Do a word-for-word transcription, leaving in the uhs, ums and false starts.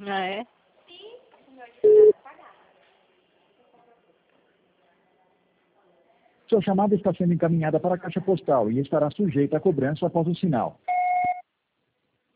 Ah, é? Sua chamada está sendo encaminhada para a caixa postal e estará sujeita a cobrança após o sinal.